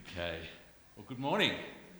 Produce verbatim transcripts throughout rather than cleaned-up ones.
Okay. Well, good morning.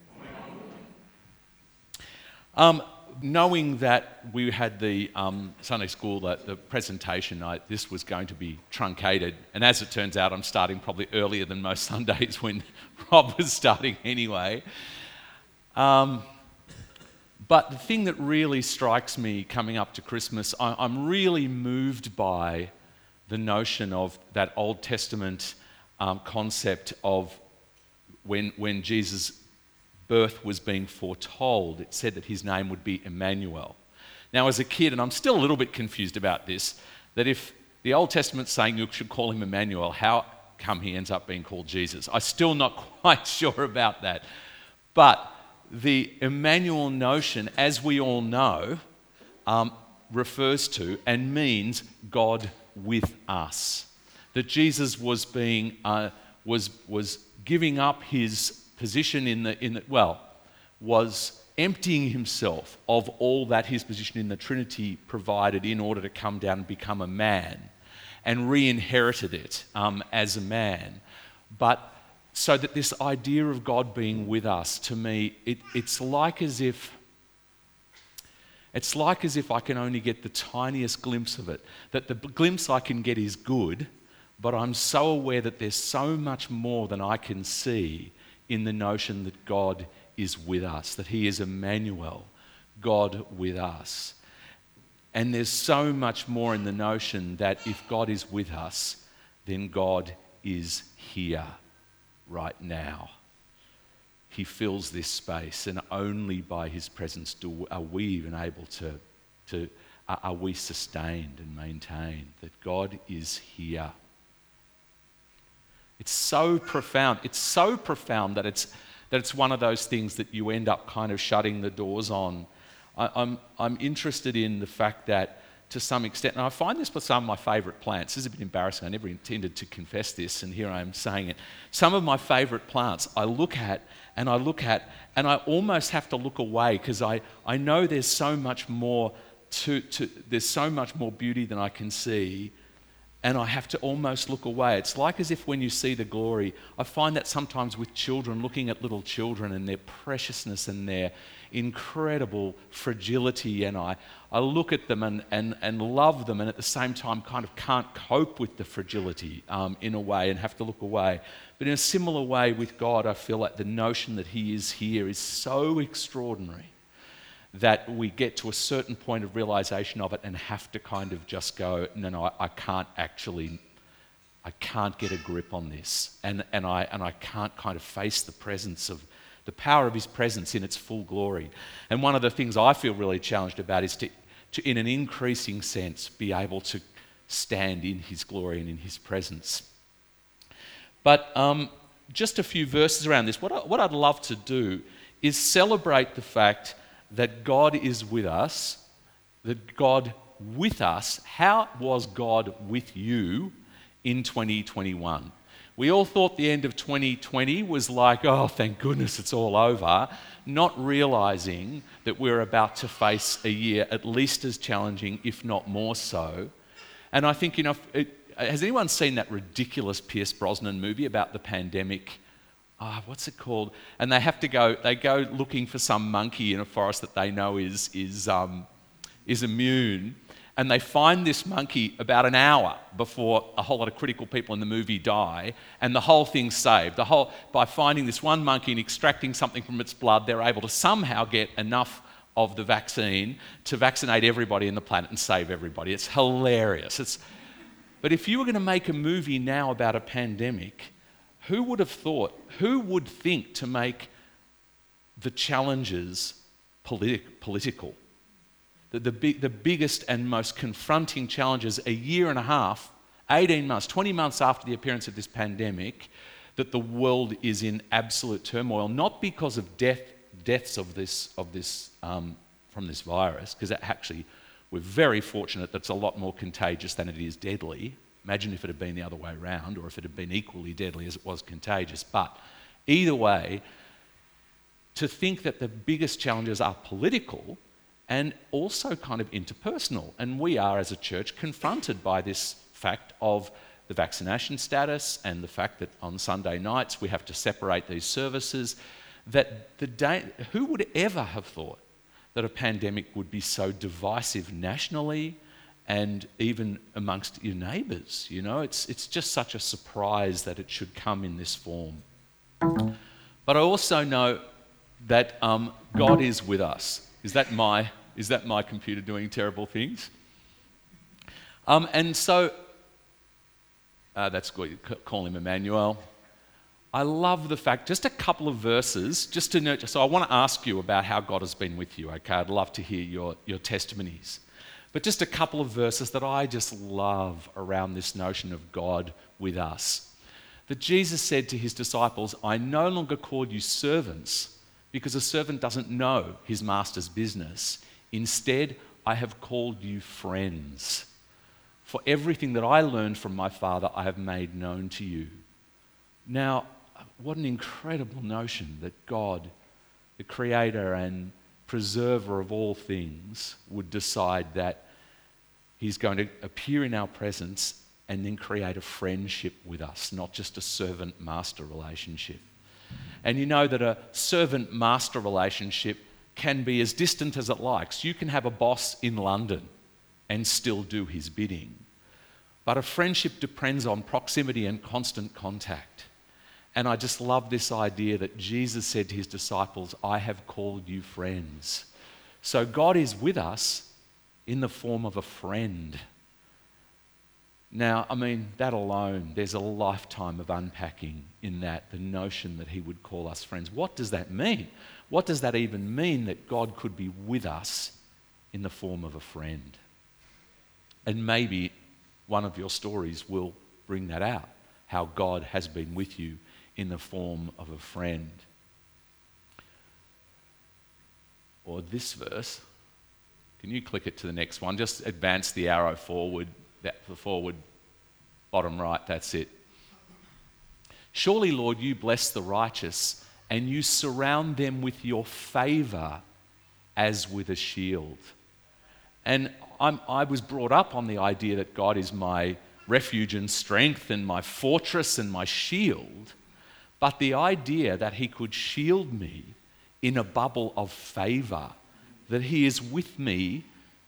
Um, knowing that we had the um, Sunday school, the, the presentation night, this was going to be truncated. And as it turns out, I'm starting probably earlier than most Sundays when Rob was starting anyway. Um, but the thing that really strikes me coming up to Christmas, I, I'm really moved by the notion of that Old Testament um, concept of when, when Jesus' birth was being foretold, it said that his name would be Emmanuel. Now, as a kid, and I'm still a little bit confused about this, that if the Old Testament's saying you should call him Emmanuel, how come he ends up being called Jesus? I'm still not quite sure about that. But the Emmanuel notion, as we all know, um, refers to and means God with us. That Jesus was being uh, was was giving up his position in the in the well, was emptying himself of all that his position in the Trinity provided in order to come down and become a man, and re-inherited it um, as a man. But so that this idea of God being with us, to me, it, it's like as if it's like as if I can only get the tiniest glimpse of it. That the glimpse I can get is good, but I'm so aware that there's so much more than I can see in the notion that God is with us, that he is Emmanuel, God with us. And there's so much more in the notion that if God is with us, then God is here right now. He fills this space, and only by his presence do are we even able to, to are we sustained and maintained, that God is here. It's so profound. It's so profound that it's that it's one of those things that you end up kind of shutting the doors on. I, I'm I'm interested in the fact that to some extent, and I find this with some of my favourite plants. This is a bit embarrassing. I never intended to confess this, and here I am saying it. Some of my favourite plants I look at and I look at, and I almost have to look away because I, I know there's so much more to, to there's so much more beauty than I can see. And I have to almost look away. It's like as if when you see the glory, I find that sometimes with children, looking at little children and their preciousness and their incredible fragility, and I, I look at them and, and, and love them, and at the same time kind of can't cope with the fragility um, in a way and have to look away. But in a similar way with God, I feel like the notion that he is here is so extraordinary that we get to a certain point of realization of it and have to kind of just go, no, no, I, I can't actually, I can't get a grip on this. And, and, I, and I can't kind of face the presence of, the power of his presence in its full glory. And one of the things I feel really challenged about is to, to in an increasing sense, be able to stand in his glory and in his presence. But um, just a few verses around this. What, I, what I'd love to do is celebrate the fact that God is with us, that God with us. How was God with you in twenty twenty-one? We all thought the end of twenty twenty was like, oh, thank goodness it's all over, not realizing that we're about to face a year at least as challenging, if not more so. And I think, you know, it, has anyone seen that ridiculous Pierce Brosnan movie about the pandemic? Oh, what's it called? And they have to go, they go looking for some monkey in a forest that they know is, is, um, is immune. And they find this monkey about an hour before a whole lot of critical people in the movie die, and the whole thing's saved. The whole, by finding this one monkey and extracting something from its blood, they're able to somehow get enough of the vaccine to vaccinate everybody in the planet and save everybody. It's hilarious. It's, but if you were going to make a movie now about a pandemic, who would have thought, who would think to make the challenges politi- political? The, the, big, the biggest and most confronting challenges a year and a half, eighteen months, twenty months after the appearance of this pandemic, that the world is in absolute turmoil, not because of death, deaths of this, of this, um, from this virus, because actually we're very fortunate that it's a lot more contagious than it is deadly. Imagine if it had been the other way around, or if it had been equally deadly as it was contagious. But either way, to think that the biggest challenges are political and also kind of interpersonal. And we are, as a church, confronted by this fact of the vaccination status and the fact that on Sunday nights we have to separate these services, that the day, who would ever have thought that a pandemic would be so divisive nationally and even amongst your neighbours? You know, it's, it's just such a surprise that it should come in this form. But I also know that um, God is with us. Is that my, is that my computer doing terrible things? Um, and so, uh, that's good, call him Emmanuel. I love the fact, just a couple of verses, just to nurture. So I want to ask you about how God has been with you, okay? I'd love to hear your, your testimonies. But just a couple of verses that I just love around this notion of God with us. That Jesus said to his disciples, I no longer call you servants, because a servant doesn't know his master's business. Instead, I have called you friends. For everything that I learned from my Father, I have made known to you. Now, what an incredible notion that God, the creator and preserver of all things, would decide that he's going to appear in our presence and then create a friendship with us, not just a servant-master relationship. And you know that a servant-master relationship can be as distant as it likes. You can have a boss in London and still do his bidding. But a friendship depends on proximity and constant contact. And I just love this idea that Jesus said to his disciples, I have called you friends. So God is with us in the form of a friend. Now, I mean, that alone, there's a lifetime of unpacking in that, the notion that he would call us friends. What does that mean? What does that even mean, that God could be with us in the form of a friend? And maybe one of your stories will bring that out, how God has been with you in the form of a friend. Or this verse, can you click it to the next one? Just advance the arrow forward, that forward, bottom right, that's it. Surely, Lord, you bless the righteous and you surround them with your favor as with a shield. And I'm, I was brought up on the idea that God is my refuge and strength and my fortress and my shield. But the idea that he could shield me in a bubble of favor, that he is with me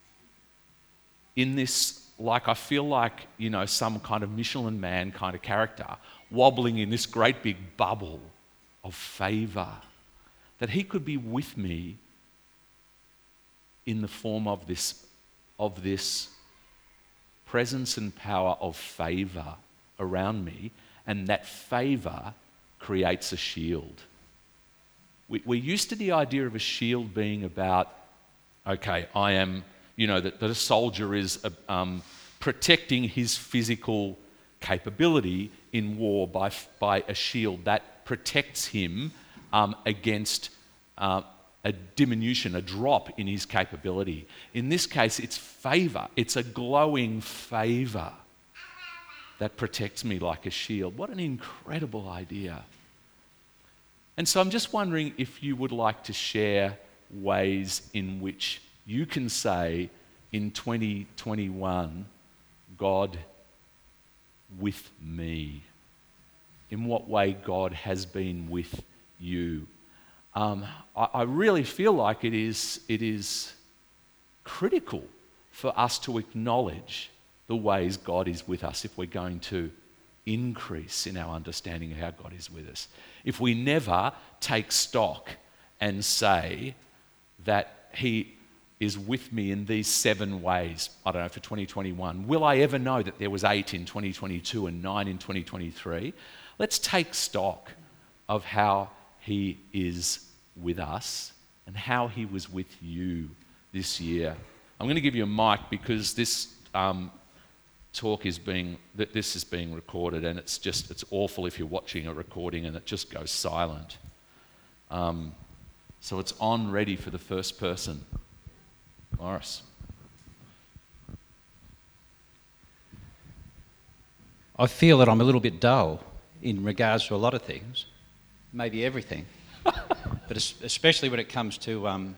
in this, like I feel like, you know, some kind of Michelin Man kind of character, wobbling in this great big bubble of favor, that he could be with me in the form of this, of this presence and power of favor around me, and that favor creates a shield. We, we're used to the idea of a shield being about, okay, I am, you know, that, that a soldier is uh, um, protecting his physical capability in war by, by a shield that protects him um, against uh, a diminution, a drop in his capability. In this case, it's favor. It's a glowing favor that protects me like a shield. What an incredible idea. And so I'm just wondering if you would like to share ways in which you can say in twenty twenty-one, God with me. In what way God has been with you. Um, I, I really feel like it is, it is critical for us to acknowledge the ways God is with us if we're going to increase in our understanding of how God is with us. If we never take stock and say that he is with me in these seven ways, I don't know, for twenty twenty-one, will I ever know that there was eight in twenty twenty-two and nine in twenty twenty-three? Let's take stock of how he is with us and how he was with you this year. I'm going to give you a mic because this um, talk is being, that this is being recorded, and it's just, it's awful if you're watching a recording and it just goes silent. Um, so it's on, ready for the first person. Morris. I feel that I'm a little bit dull in regards to a lot of things, maybe everything, but especially when it comes to um,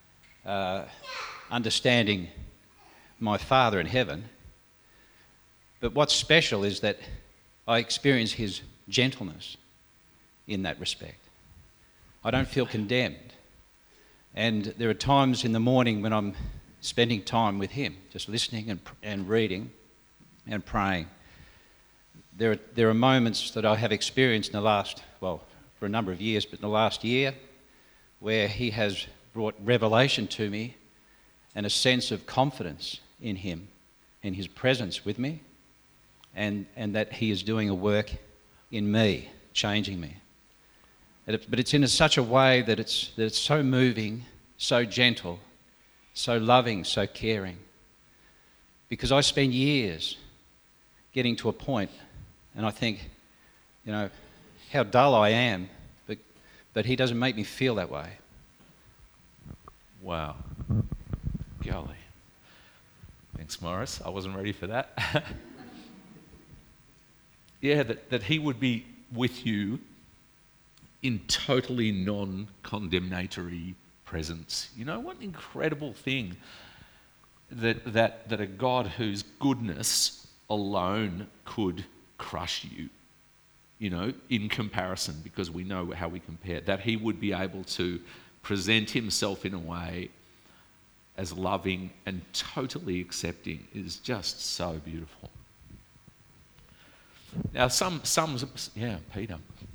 uh, understanding my Father in heaven. But what's special is that I experience his gentleness in that respect. I don't feel condemned. And there are times in the morning when I'm spending time with him, just listening and, and reading and praying. There are, there are moments that I have experienced in the last, well, for a number of years, but in the last year, where he has brought revelation to me and a sense of confidence in him, in his presence with me, and, and that he is doing a work in me, changing me. But it's in such a way that it's, that it's so moving, so gentle, so loving, so caring. Because I spend years getting to a point, and I think, you know, how dull I am, but, but he doesn't make me feel that way. Wow. Golly. Thanks, Morris. I wasn't ready for that. Yeah, that, that he would be with you in totally non-condemnatory presence. You know, what an incredible thing that, that, that a God whose goodness alone could crush you, you know, in comparison, because we know how we compare, that he would be able to present himself in a way as loving and totally accepting is just so beautiful. Now, some, some, yeah, Peter.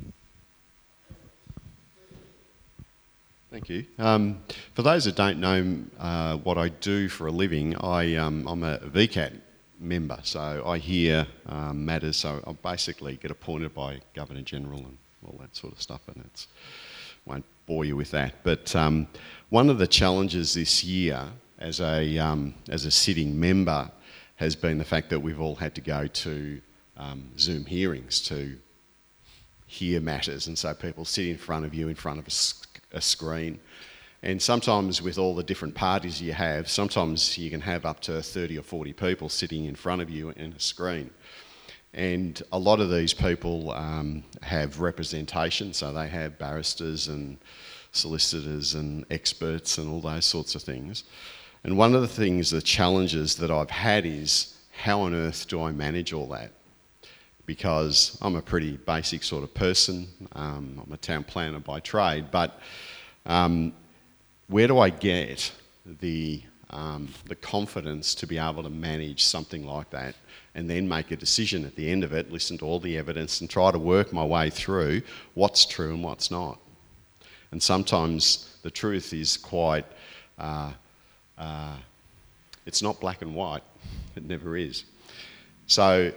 Thank you. Um, for those that don't know uh, what I do for a living, I, um, I'm a V CAT member, so I hear um, matters, so I basically get appointed by Governor General and all that sort of stuff, and it's won't bore you with that. But um, one of the challenges this year as a, um, as a sitting member has been the fact that we've all had to go to um, Zoom hearings to hear matters, and so people sit in front of you in front of a, a screen. And sometimes with all the different parties you have, sometimes you can have up to thirty or forty people sitting in front of you in a screen. And a lot of these people um, have representation, so they have barristers and solicitors and experts and all those sorts of things. And one of the things, the challenges that I've had is, how on earth do I manage all that? Because I'm a pretty basic sort of person. Um, I'm a town planner by trade, but um, where do I get the, um, the confidence to be able to manage something like that and then make a decision at the end of it, listen to all the evidence and try to work my way through what's true and what's not? And sometimes the truth is quite, uh, uh, it's not black and white. It never is. So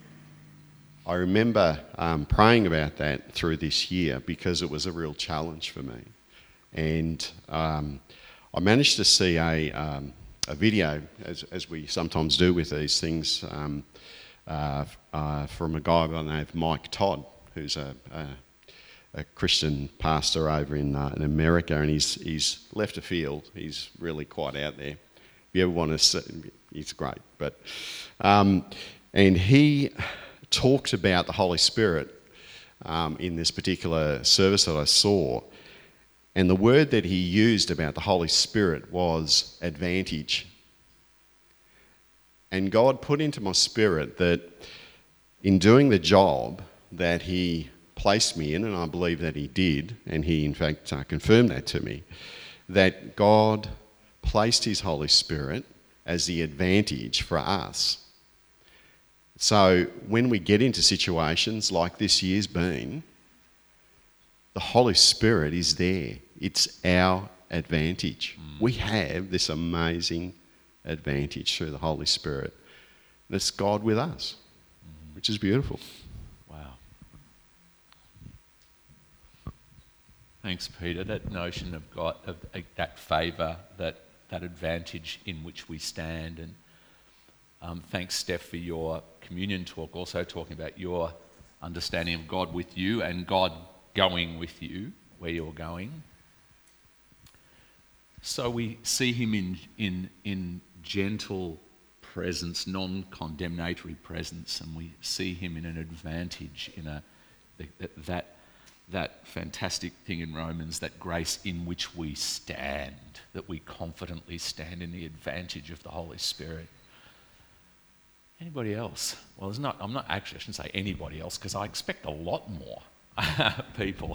I remember um, praying about that through this year because it was a real challenge for me. And um, I managed to see a, um, a video, as, as we sometimes do with these things, um, uh, uh, from a guy by the name of Mike Todd, who's a, a, a Christian pastor over in, uh, in America, and he's, he's left a field. He's really quite out there. If you ever want to see, he's great. But um, and he talked about the Holy Spirit um, in this particular service that I saw. And the word that he used about the Holy Spirit was advantage. And God put into my spirit that in doing the job that he placed me in, and I believe that he did, and he in fact uh, confirmed that to me, that God placed his Holy Spirit as the advantage for us. So when we get into situations like this year's been, the Holy Spirit is there. It's our advantage. Mm. We have this amazing advantage through the Holy Spirit. And it's God with us, mm. which is beautiful. Wow. Thanks, Peter. That notion of God, of that favour, that, that advantage in which we stand. And um, thanks, Steph, for your communion talk, also talking about your understanding of God with you and God going with you where you're going. So we see him in in in gentle presence, non-condemnatory presence, and we see him in an advantage, in a that that fantastic thing in Romans, that grace in which we stand, that we confidently stand in the advantage of the Holy Spirit. Anybody else? Well, there's not, I'm not actually, I shouldn't say anybody else, because I expect a lot more people.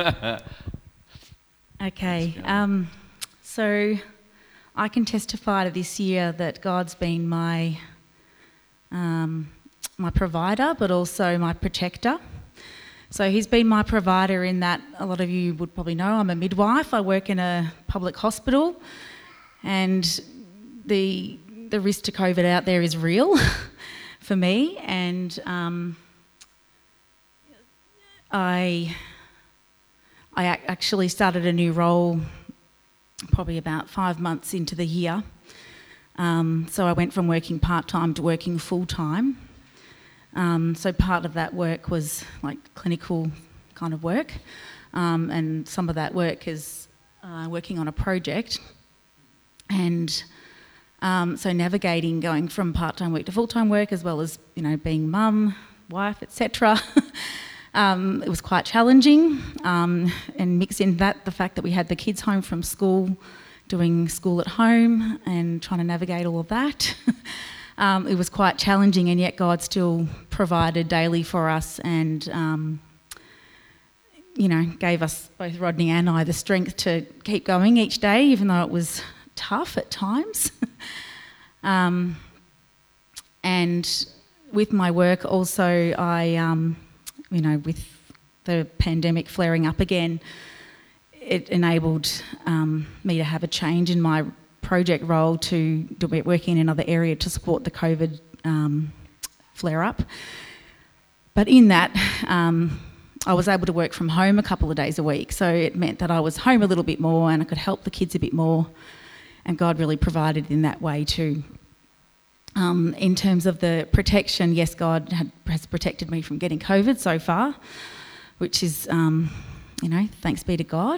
Okay, um, so I can testify to this year that God's been my um, my provider, but also my protector. So he's been my provider in that a lot of you would probably know I'm a midwife. I work in a public hospital, and the the risk to COVID out there is real for me. And um, I I ac- actually started a new role probably about five months into the year. Um, so I went from working part-time to working full-time. Um, so part of that work was like clinical kind of work, um, and some of that work is uh, working on a project. And um, so navigating going from part-time work to full-time work, as well as, you know, being mum, wife, et cetera. um, it was quite challenging, um, and mix in that the fact that we had the kids home from school, doing school at home, and trying to navigate all of that. Um, it was quite challenging, and yet God still provided daily for us, and um, you know, gave us, both Rodney and I, the strength to keep going each day, even though it was tough at times. um, and with my work also, I, um, you know, with the pandemic flaring up again, it enabled um, me to have a change in my project role to do working in another area to support the COVID um, flare-up. But in that, um, I was able to work from home a couple of days a week, so it meant that I was home a little bit more and I could help the kids a bit more, and God really provided in that way too. Um, in terms of the protection, yes, God had, has protected me from getting COVID so far, which is, um, you know, thanks be to God.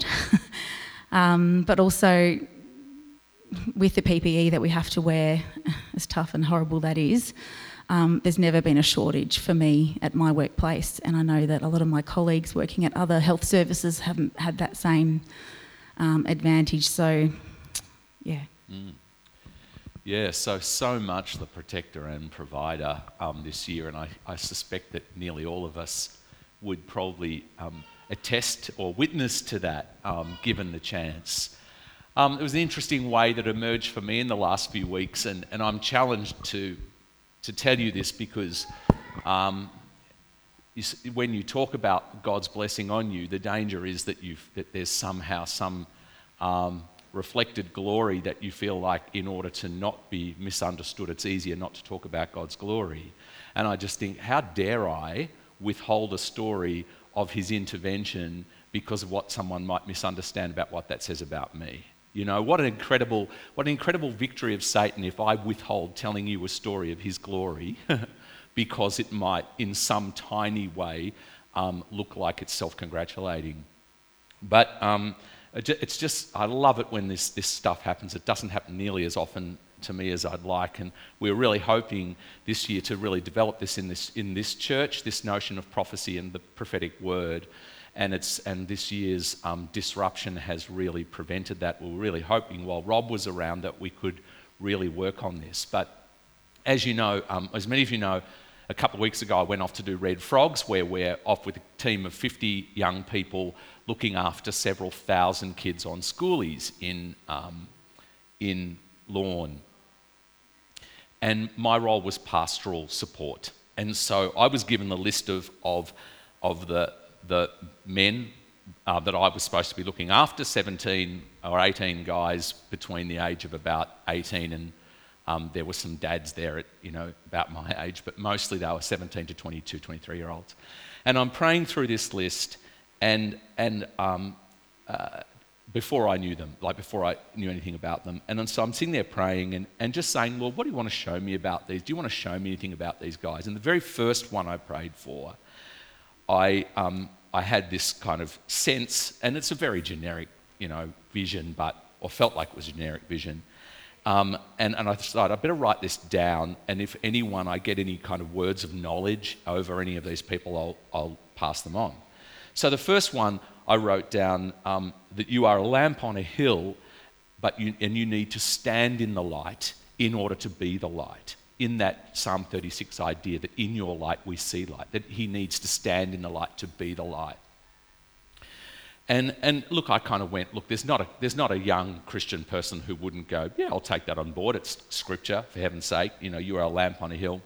um, but also, with the P P E that we have to wear, as tough and horrible that is, um, there's never been a shortage for me at my workplace, and I know that a lot of my colleagues working at other health services haven't had that same um, advantage. So, yeah. Mm. Yeah, so, so much the protector and provider um, this year, and I, I suspect that nearly all of us would probably um, attest or witness to that, um, given the chance. Um, it was an interesting way that emerged for me in the last few weeks, and, and I'm challenged to to tell you this because um, you, when you talk about God's blessing on you, the danger is that you that there's somehow some um, reflected glory that you feel like, in order to not be misunderstood, it's easier not to talk about God's glory. And I just think, how dare I withhold a story of his intervention because of what someone might misunderstand about what that says about me? You know, what an incredible, what an incredible victory of Satan if I withhold telling you a story of his glory because it might, in some tiny way, um, look like it's self-congratulating. But um, it's just, I love it when this, this stuff happens. It doesn't happen nearly as often to me as I'd like, and we're really hoping this year to really develop this in this in this church, this notion of prophecy and the prophetic word. And it's and this year's um, disruption has really prevented that. We were really hoping, while Rob was around, that we could really work on this. But as you know, um, as many of you know, a couple of weeks ago I went off to do Red Frogs, where we're off with a team of fifty young people looking after several thousand kids on schoolies in um, in Lorne. And my role was pastoral support. And so I was given the list of of of the the men uh, that I was supposed to be looking after, seventeen or eighteen guys between the age of about eighteen, and um, there were some dads there at, you know, about my age, but mostly they were seventeen to twenty-two, twenty-three year olds. And I'm praying through this list, and and um, uh, before I knew them, like before I knew anything about them. And then, so I'm sitting there praying and, and just saying, Lord, what do you want to show me about these? Do you want to show me anything about these guys? And the very first one I prayed for, I um, I had this kind of sense, and it's a very generic, you know, vision, but, or felt like it was a generic vision. Um, and, and I decided I better write this down, and if anyone, I get any kind of words of knowledge over any of these people, I'll, I'll pass them on. So the first one I wrote down, um, that you are a lamp on a hill, but you, and you need to stand in the light in order to be the light. in that Psalm thirty-six idea that in your light we see light, that he needs to stand in the light to be the light. And and look, I kind of went, look, there's not a there's not a young Christian person who wouldn't go, yeah, I'll take that on board. It's scripture, for heaven's sake. You know, you are a lamp on a hill.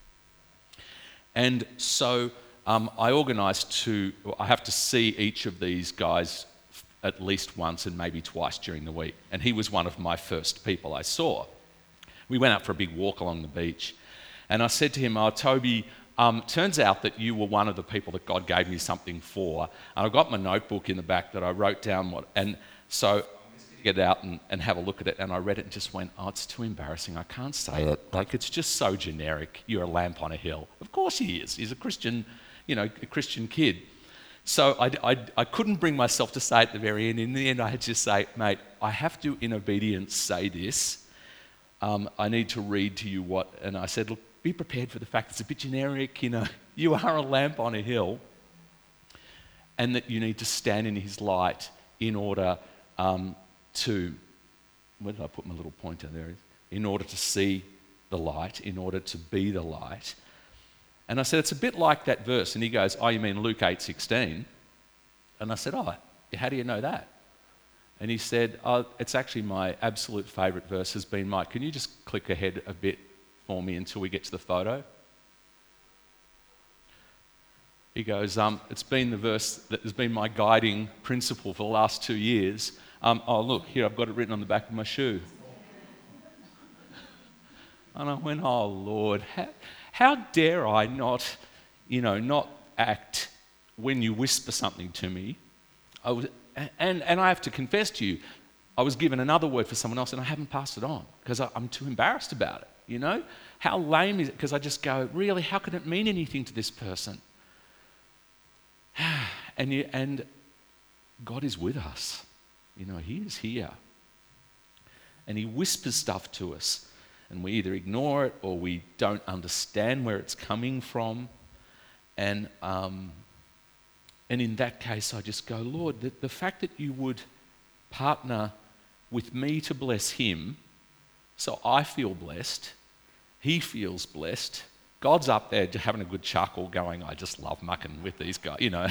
And so um, I organised to, I have to see each of these guys at least once and maybe twice during the week. And he was one of my first people I saw. We went out for a big walk along the beach. And I said to him, oh, Toby, um, turns out that you were one of the people that God gave me something for. And I got my notebook in the back that I wrote down what, and so I get it out and, and have a look at it. And I read it and just went, oh, it's too embarrassing. I can't say it. Like, it's just so generic. You're a lamp on a hill. Of course he is. He's a Christian, you know, a Christian kid. So I, I, I couldn't bring myself to say it at the very end. In the end, I had to say, mate, I have to, in obedience, say this. Um, I need to read to you what, and I said, look, be prepared for the fact it's a bit generic, you know, you are a lamp on a hill, and that you need to stand in his light in order um, to, where did I put my little pointer there? In order to see the light, in order to be the light. And I said, it's a bit like that verse, and he goes, oh, you mean Luke eight sixteen? And I said, oh, how do you know that? And he said, oh, it's actually my absolute favourite verse has been, Mike, can you just click ahead a bit for me until we get to the photo? He goes, um, it's been the verse that has been my guiding principle for the last two years. Um, oh, look, here, I've got it written on the back of my shoe. And I went, oh, Lord, how, how dare I not, you know, not act when you whisper something to me? I was... And, and I have to confess to you, I was given another word for someone else and I haven't passed it on because I'm too embarrassed about it, you know? How lame is it? Because I just go, really, how can it mean anything to this person? And, you, and God is with us. You know, he is here. And he whispers stuff to us and we either ignore it or we don't understand where it's coming from. And... Um, And in that case, I just go, Lord, the, the fact that you would partner with me to bless him, so I feel blessed, he feels blessed, God's up there just having a good chuckle going, I just love mucking with these guys, you know.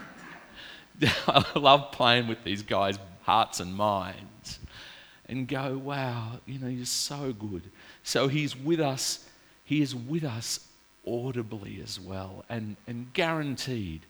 I love playing with these guys' hearts and minds. And go, wow, you know, you're so good. So he's with us, he is with us audibly as well, and, and guaranteed.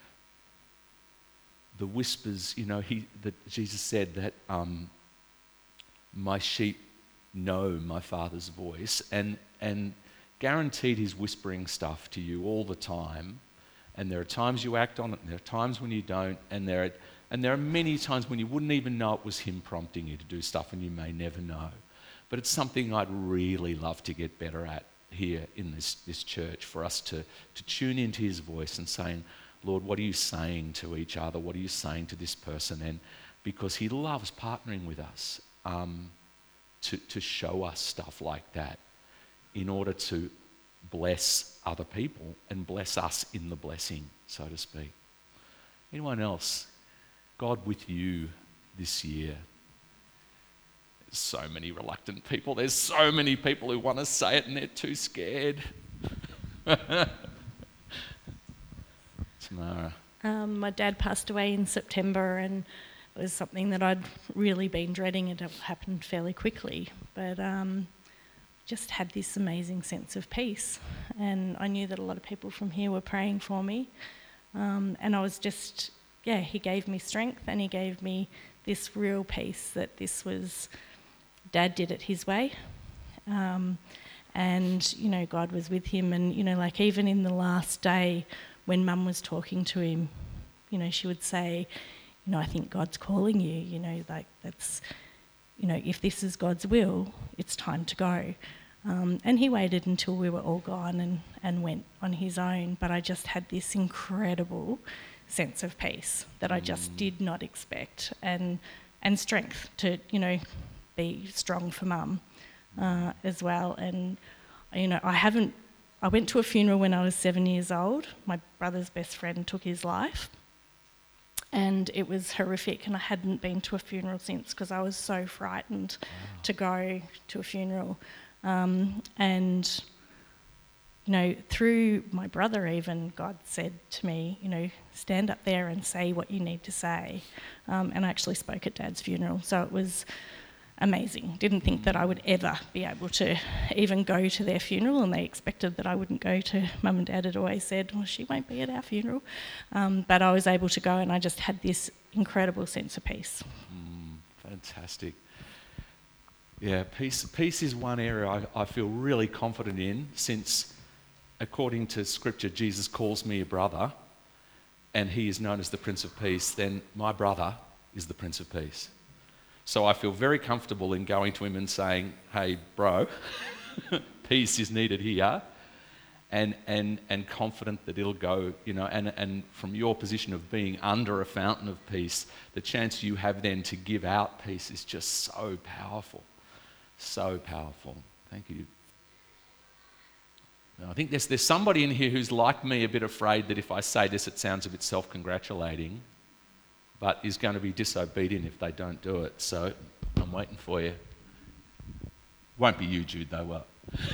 The whispers, you know, he, that Jesus said that um, my sheep know my Father's voice, and and guaranteed he's whispering stuff to you all the time. And there are times you act on it, and there are times when you don't, and there are, and there are many times when you wouldn't even know it was him prompting you to do stuff, and you may never know. But it's something I'd really love to get better at here in this this church, for us to to tune into his voice and saying, Lord, what are you saying to each other? What are you saying to this person? And because he loves partnering with us um, to, to show us stuff like that in order to bless other people and bless us in the blessing, so to speak. Anyone else? God with you this year. There's so many reluctant people. There's so many people who want to say it and they're too scared. Tamara. Um, my dad passed away in September, and it was something that I'd really been dreading. It happened fairly quickly, but um, just had this amazing sense of peace. And I knew that a lot of people from here were praying for me. Um, and I was just, yeah, he gave me strength, and he gave me this real peace that this was, Dad did it his way. Um, and, you know, God was with him. And, you know, like even in the last day, when Mum was talking to him, you know, she would say, you know, I think God's calling you, you know, like that's, you know, if this is God's will, it's time to go. Um, and he waited until we were all gone and, and went on his own. But I just had this incredible sense of peace that I just did not expect, and and strength to, you know, be strong for Mum uh, as well. And, you know, I haven't, I went to a funeral when I was seven years old. My brother's best friend took his life, and it was horrific, and I hadn't been to a funeral since because I was so frightened wow. to go to a funeral. Um, and, you know, through my brother even, God said to me, you know, stand up there and say what you need to say. Um, and I actually spoke at Dad's funeral, so it was amazing. Didn't think that I would ever be able to even go to their funeral, and they expected that I wouldn't go to. Mum and Dad had always said, well, she won't be at our funeral. Um, but I was able to go, and I just had this incredible sense of peace. Mm, fantastic. Yeah, peace, peace is one area I, I feel really confident in, since according to Scripture, Jesus calls me a brother, and he is known as the Prince of Peace. Then my brother is the Prince of Peace. So I feel very comfortable in going to him and saying, hey, bro, peace is needed here, and, and, and confident that it'll go, you know, and, and from your position of being under a fountain of peace, the chance you have then to give out peace is just so powerful, so powerful. Thank you. Now, I think there's, there's somebody in here who's like me, a bit afraid that if I say this, it sounds a bit self-congratulating, but is going to be disobedient if they don't do it. So I'm waiting for you. Won't be you, Jude, though, what?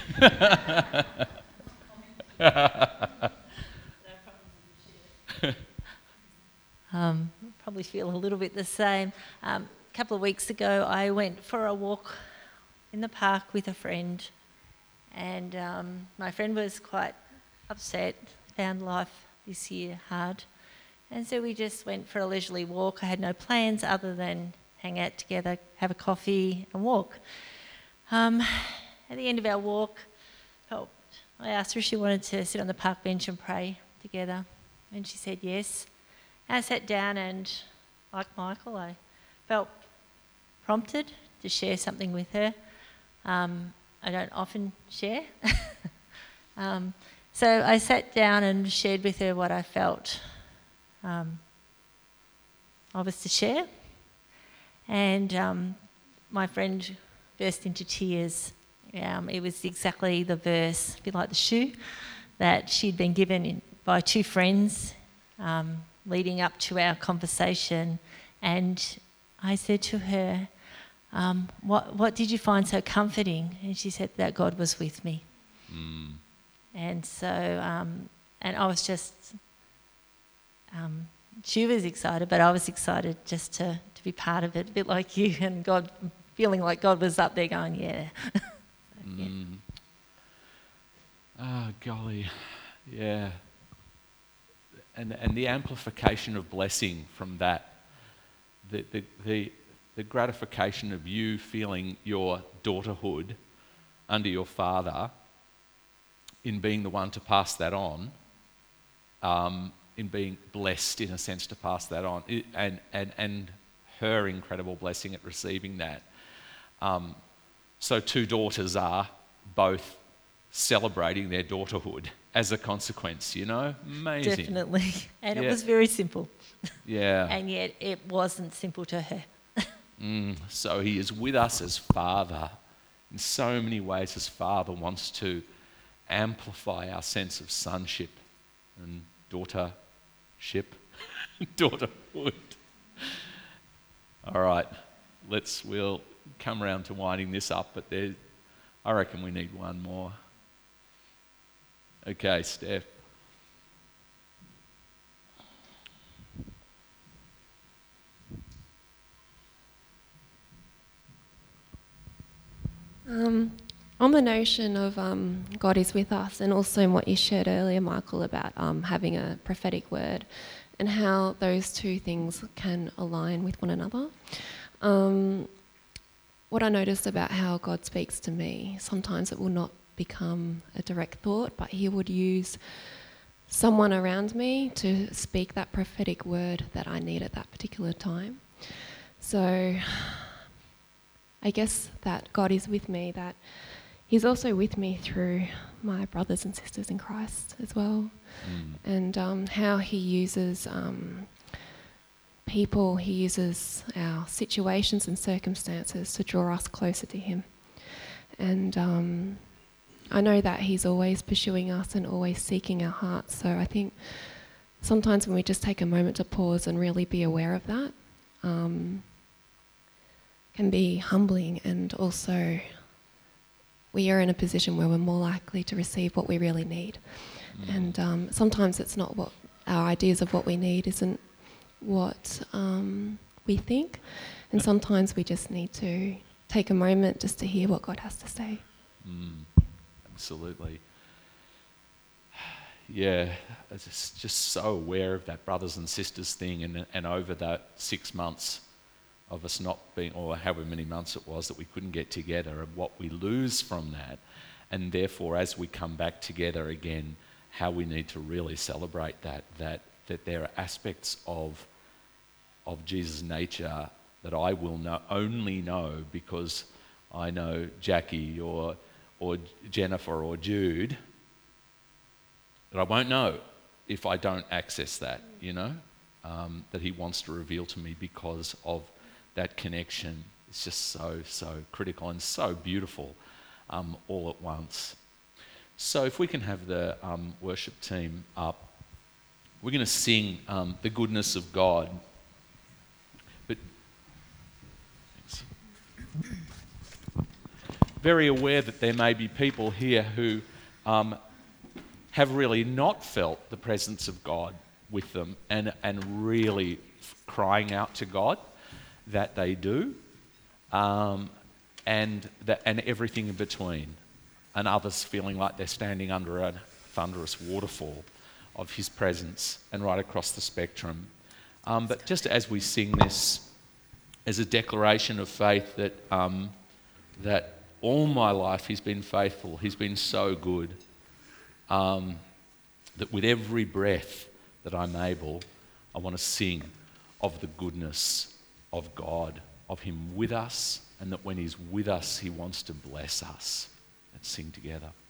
um, probably feel a little bit the same. Um, a couple of weeks ago, I went for a walk in the park with a friend, and um, my friend was quite upset, found life this year hard. And so we just went for a leisurely walk. I had no plans other than hang out together, have a coffee and walk. Um, at the end of our walk, oh, I asked her if she wanted to sit on the park bench and pray together, and she said yes. And I sat down, and like Michael, I felt prompted to share something with her. Um, I don't often share. um, so I sat down and shared with her what I felt Um, I was to share, and um, my friend burst into tears. Um, it was exactly the verse, a bit like the shoe, that she'd been given in, by two friends um, leading up to our conversation. And I said to her, um, what, what did you find so comforting? And she said that God was with me. Mm. And so, um, and I was just... Um, she was excited, but I was excited just to, to be part of it, a bit like you, and God, feeling like God was up there going, yeah. so, yeah. Mm. Oh, golly, yeah. And and the amplification of blessing from that, the the the, the gratification of you feeling your daughterhood under your father, in being the one to pass that on, um, in being blessed in a sense to pass that on, it, and, and, and her incredible blessing at receiving that. Um, so two daughters are both celebrating their daughterhood as a consequence, you know? Amazing. Definitely. And yeah. It was very simple. Yeah. And yet it wasn't simple to her. mm, so he is with us as Father. In so many ways, as Father wants to amplify our sense of sonship and daughtership, daughterhood. All right, let's, we'll come around to winding this up, but there, I reckon we need one more. Okay, Steph. Um, on the notion of um, God is with us, and also in what you shared earlier, Michael, about um, having a prophetic word and how those two things can align with one another. Um, what I noticed about how God speaks to me, sometimes it will not become a direct thought, but he would use someone around me to speak that prophetic word that I need at that particular time. So I guess that God is with me, that he's also with me through my brothers and sisters in Christ as well. Mm. And um, how he uses um, people, he uses our situations and circumstances to draw us closer to him. And um, I know that he's always pursuing us and always seeking our hearts. So I think sometimes when we just take a moment to pause and really be aware of that, um, can be humbling and also we are in a position where we're more likely to receive what we really need. Mm. And um, sometimes it's not what our ideas of what we need isn't what um, we think. And sometimes we just need to take a moment just to hear what God has to say. Mm, absolutely. Yeah, I was just, just so aware of that brothers and sisters thing, and, and over that six months of us not being, or however many months it was that we couldn't get together, and what we lose from that, and therefore as we come back together again, how we need to really celebrate that, that, that there are aspects of, of Jesus' nature that I will know, only know because I know Jackie or, or Jennifer or Jude, that I won't know if I don't access that, you know, um, that he wants to reveal to me because of that connection. It's just so, so critical and so beautiful um, all at once. So if we can have the um, worship team up, we're going to sing um, The Goodness of God. But thanks. Very aware that there may be people here who um, have really not felt the presence of God with them and, and really crying out to God that they do, um, and, that, and everything in between, and others feeling like they're standing under a thunderous waterfall of his presence and right across the spectrum. Um, but just as we sing this as a declaration of faith that, um, that all my life he's been faithful, he's been so good, Um, that with every breath that I'm able, I want to sing of the goodness of God, of him with us, and that when he's with us, he wants to bless us. Let's sing together.